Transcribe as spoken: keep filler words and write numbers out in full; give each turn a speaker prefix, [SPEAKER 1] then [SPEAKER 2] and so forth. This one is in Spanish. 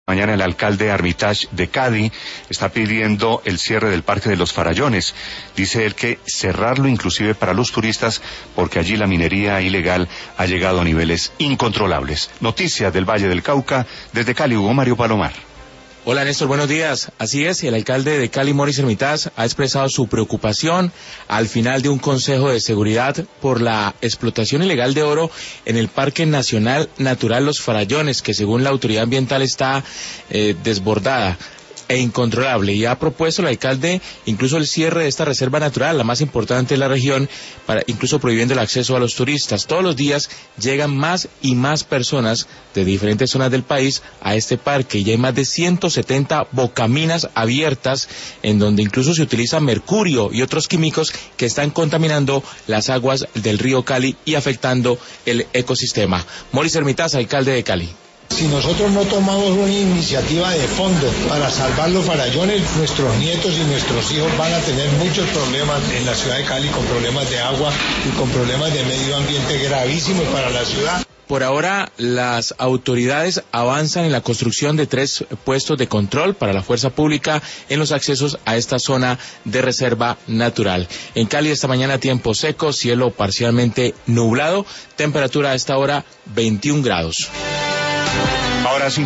[SPEAKER 1] Mañana el alcalde Armitage de Cali está pidiendo el cierre del Parque de los Farallones. Dice él que cerrarlo inclusive para los turistas porque allí la minería ilegal ha llegado a niveles incontrolables. Noticias del Valle del Cauca, desde Cali, Hugo Mario Palomar.
[SPEAKER 2] Hola Néstor, buenos días. Así es, el alcalde de Cali, Mauricio Hermitage, ha expresado su preocupación al final de un consejo de seguridad por la explotación ilegal de oro en el Parque Nacional Natural Los Farallones, que según la autoridad ambiental está eh, desbordada e incontrolable, y ha propuesto el alcalde incluso el cierre de esta reserva natural, la más importante de la región, para incluso prohibiendo el acceso a los turistas. Todos los días llegan más y más personas de diferentes zonas del país a este parque, y hay más de ciento setenta bocaminas abiertas en donde incluso se utiliza mercurio y otros químicos que están contaminando las aguas del río Cali y afectando el ecosistema. Mauricio Hermitage, alcalde de Cali.
[SPEAKER 3] Si nosotros no tomamos una iniciativa de fondo para salvar los farallones, nuestros nietos y nuestros hijos van a tener muchos problemas en la ciudad de Cali, con problemas de agua y con problemas de medio ambiente gravísimos para la ciudad.
[SPEAKER 2] Por ahora, las autoridades avanzan en la construcción de tres puestos de control para la fuerza pública en los accesos a esta zona de reserva natural. En Cali esta mañana tiempo seco, cielo parcialmente nublado, temperatura a esta hora veintiún grados.
[SPEAKER 1] Ahora